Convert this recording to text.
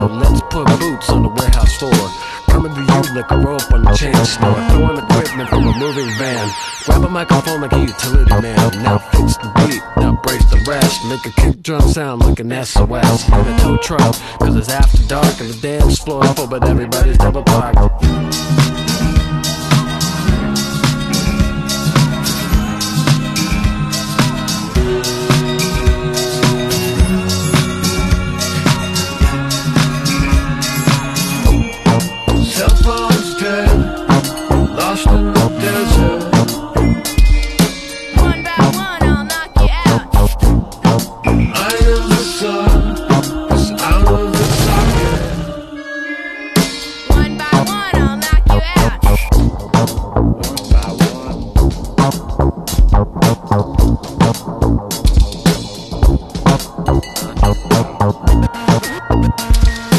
Let's put boots on the warehouse floor. Coming to you like a rope on the chain store. Throwing equipment from a moving van. Grab a microphone like a utility man. Now fix the beat, now brace the rest. Make a kick drum sound like an SOS. In a tow truck, cause it's after dark and the dance floor full, but everybody's double parked.